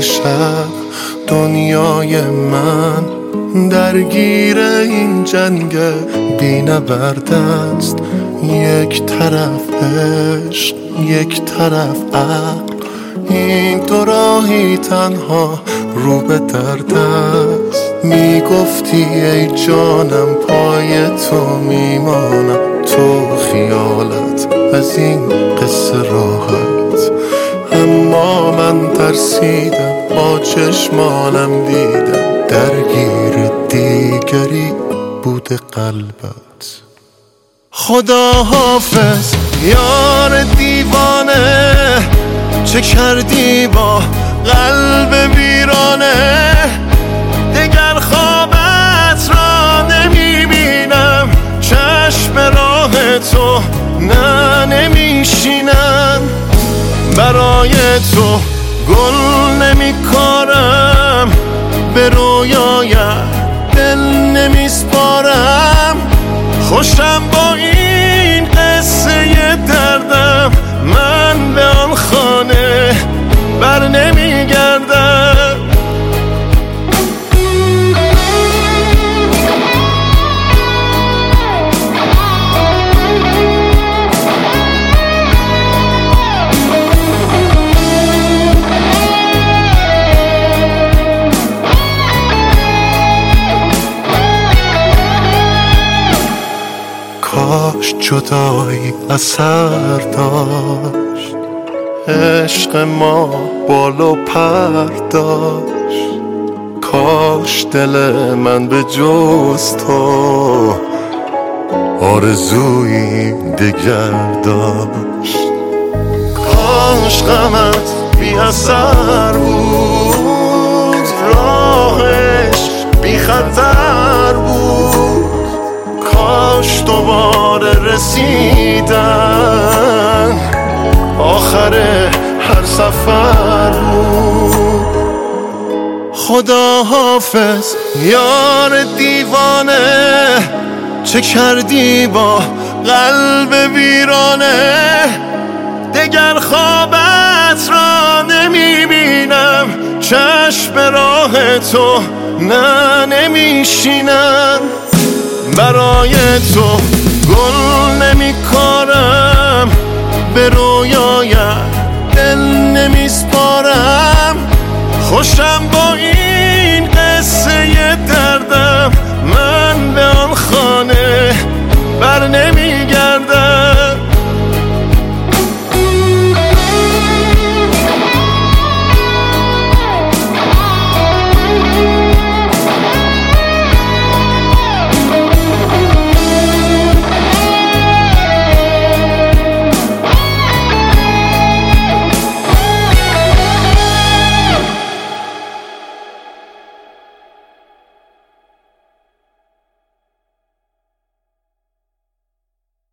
شب دنیای من درگیر این جنگ بی‌نبرد است. یک طرف عشق یک طرف عقل، این دو راهی تنها رو به درد است. میگفتی ای جانم پای تو میمانم، تو خیالت از این قصه راحت. اما من ترسیدم، با چشمانم دیدم درگیر دیگری بوده قلبت. خدا حافظ یار دیوانه، چه کردی با قلب ویرانه؟ دگر خوابت را نمیبینم، چشم راه تو نه نمیشینم. برای تو گل نمیکارم، به رویایم دل نمیسپارم. خوشم با این قصه دردم، من به آن خانه بر نمیگردم. کاش جدایی اثر داشت، عشق ما بال و پر داشت. کاش دل من به جز تو آرزویی دگر داشت. کاش غمت بی اثر بود، راهش بی خطر بود. کاش دوباره رسیدن آخر هر سفر بود. خدا حافظ یار دیوانه، چه کردی با قلب ویرانه؟ دگر خوابت را نمیبینم، چشم راه تو نه نمیشینم. برای تو گل نمیکارم، به رویایم دل نمیسپارم. خوشم با این